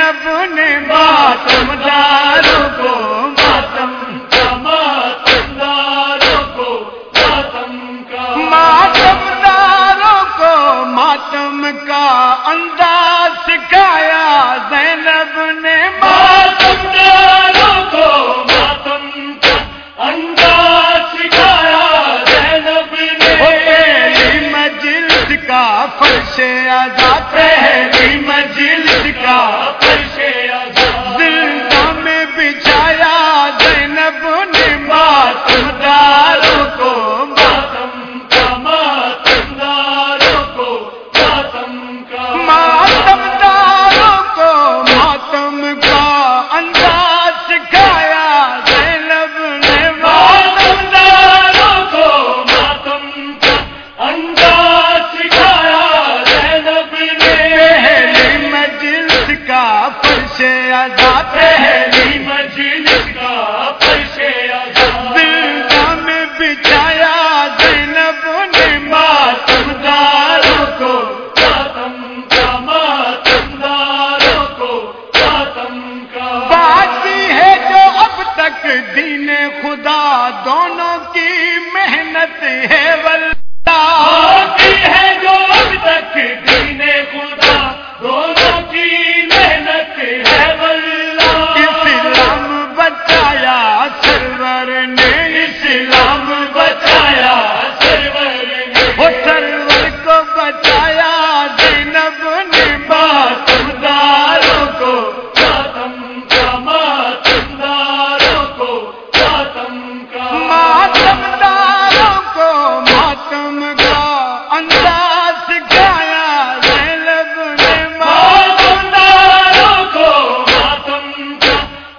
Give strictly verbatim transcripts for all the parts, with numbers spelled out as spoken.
زینب نے ماتم داروں کو ماتم کا ماتم داروں کو ماتم کا ماتم داروں کو ماتم کا انداز سکھایا زینب نے ماتم داروں کو ماتم کا انداز سکھایا زینب نے پہلی مجلس کا فرش عزا پہلی مجلس کا فرش عزا زندہ میں بچھایا زینب نے ماتم داروں کو ماتم کا ماتم داروں کو ماتم کا ماتم داروں کو ماتم کا انداز سکھایا زینب نے ماتم داروں کو ماتم کا انداز سکھایا زینب نے پہلی مجلس کا فرش عزا پہلی مجلس کا فرش عزا زندہ میں بچھایا زینب نے ماتم داروں کو ماتم کا ماتم داروں کو ماتم کا باقی ہے جو اب تک دین خدا دونوں کی محنت ہے واللہ باقی ہے جو اب تک دین خدا دونوں کی محنت ہے واللہ اسلام بچایا سرور نے اسلام بچایا سرور نے وہ سرور کو بچایا زینب نے ماتم داروں کو ماتم کا ماتم داروں کو ماتم کا ماتم داروں کو ماتم کا انداز سکھایا زینب نے ماتم داروں کو ماتم کا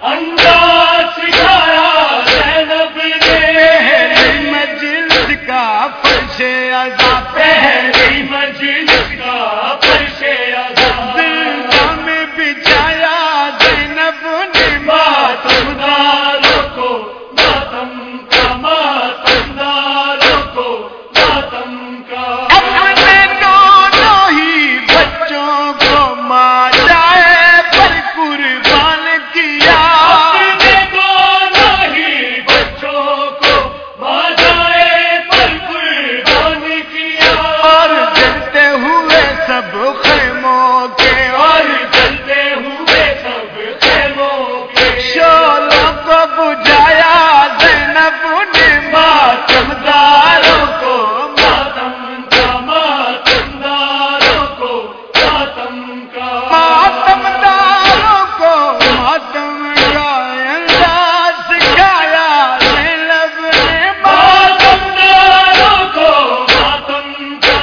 انداز سکھایا زینب نے پہلی مجلس کا فرش عزا پہلی مجلس کا فرش عزا زندہ میں بچھایا زینب نے ماتم داروں کو ماتم کا ماتم داروں کو ماتم کا اپنے دونوں ہی بچوں کو ماں جائے پر قربان کیا اپنے دونوں ہی بچوں کو ماں جائے پر قربان کیا اور جلتے ہوئے سب خیموں کے اور جلتے ہوئے سب خیموں کے شعلوں کو بجھایا زینب نے ماتم داروں کو ماتم کا ماتم داروں کو ماتم کا ماتم داروں کو ماتم کا انداز سکھایا زینب نے ماتم داروں کو ماتم کا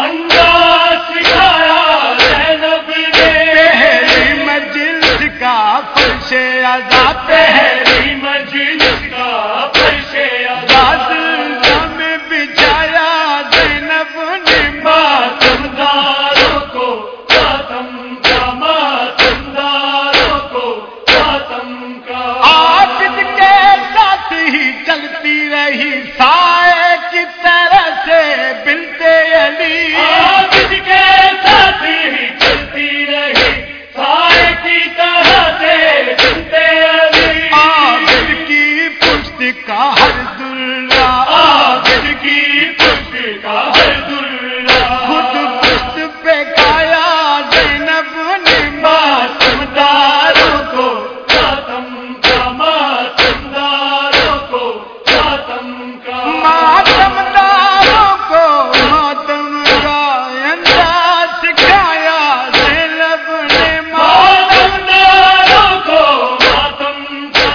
انداز سکھایا زینب نے پہلی مجلس کا فرش عزا پہلی مجلس کا فرش عزا زندہ میں بچھایا زینب نے ماتم داروں کو ماتم کا ماتم داروں کو ماتم کا عابد کے ساتھ ہی چلتی رہی سائے کی طرح سے بنت علی عابد کے ساتھ ہی چلتی رہی سائے کی طرح سے بنت علی عابد کی پشت کا ہر دلہ عابد کی پشت کا ہر دلہ خود پشت پہ کھایا زینب نے ماتم داروں کو ماتم کا ماتم داروں کو ماتم کا ماتم داروں کو ماتم کا انداز سکھایا زینب نے ماتم داروں کو ماتم کا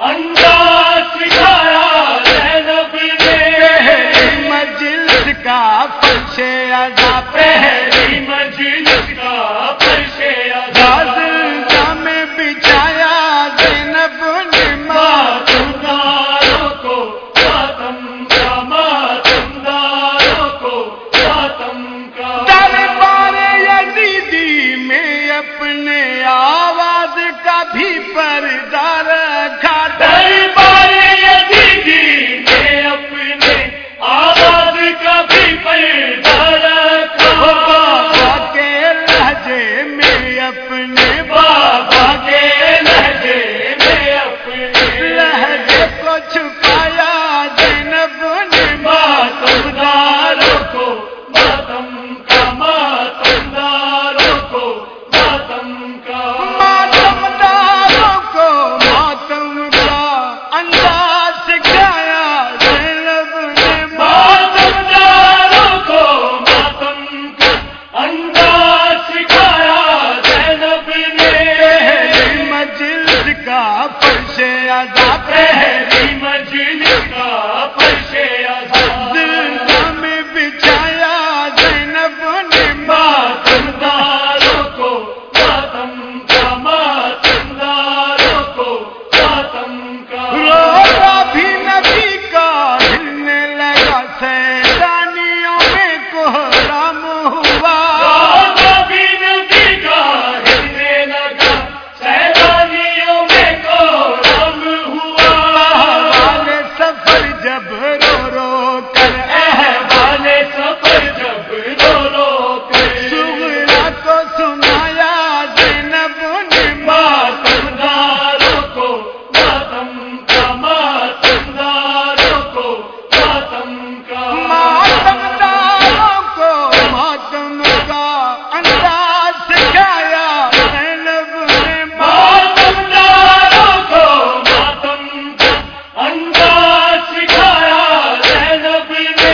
انداز سکھایا زینب نے پہلی مجلس کا فرش عزا پہلی مجلس کا فرش عزا زندہ میں بچھایا زینب نے ماتم داروں کو ماتم کا ماتم داروں کو ماتم کا دربار یزیدی میں اپنے آواز کا بھی پردہ رکھا دربار یزیدی میں اپنے آواز کا بھی پردہ رکھا بابا کے لہجے میں اپنے بابا انداز سکھایا زینب نے ماتمداروں کو ماتم کا انداز سکھایا زینب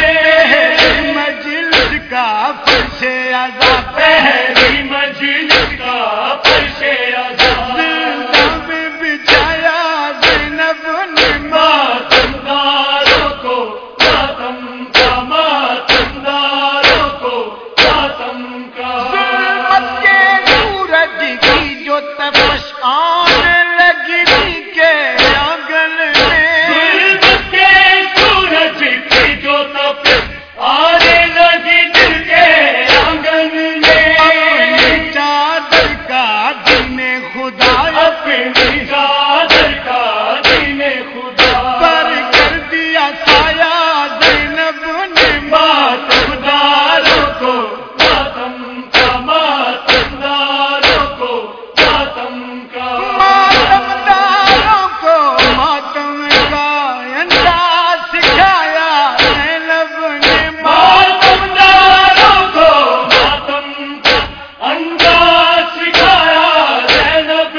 نے مجلس کا فرش عزا پہلی مجلس کا فرش عزا زندہ میں بچھایا زینب نے ماتمداروں کو ماتم کا ماتمداروں کو ماتم کا ظلمت کے سورج کی جو تپش آنے لگی تھی کہ آنگن میں ظلمت کے سورج کی جو تپش آنے لگی دل کے آنگن میں اپنی چادر کا دین خدا اپنی چادر کا دین خدا پر کر دیا سایہ زینب نے ماتمداروں کو ماتم کا ماتمداروں کو ماتم کا ماتمداروں کو ماتم کا انداز سکھایا زینب نے ماتمداروں کو ماتم کا انداز سکھایا زینب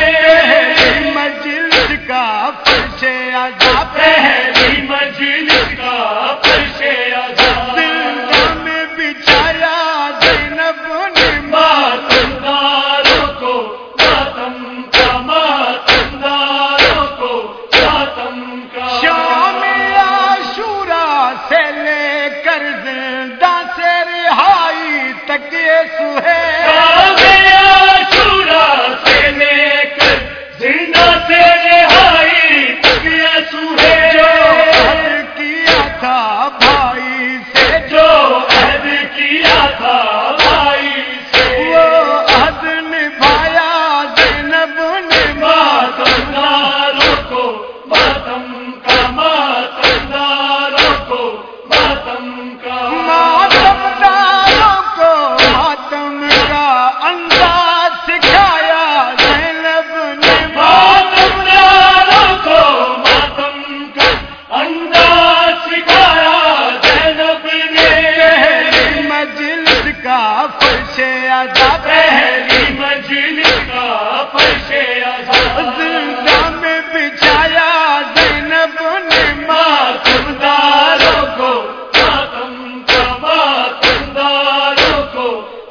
نے مجلس کا فرش عزا پہلی مجلس کا فرش عزا زندہ میں بچھایا زینب نے ماتمداروں کو ماتم کا ماتمداروں کو ماتم کا شام عاشورا سے لے کر زندہ سے رہائی تک یہ سہیل عاشورا سے لے کر زندہ سے رہائی تک یسوع ہے جو عہد کیا تھا بھائی سے جو عہد کیا تھا بھائی سے وہ عہد نبھایا زینب نے ماتمداروں کو ماتم کا ماتمداروں کو ماتم کا ماتمداروں کو ماتم کا انداز سکھایا زینب نے ماتمداروں کو ماتم کا انداز سکھایا زینب نے مجلس کا فرش عزا پہلی مجلس کا فرش عزا زندہ میں بچھایا زینب نے ماتمداروں کو ماتم کا ماتمداروں کو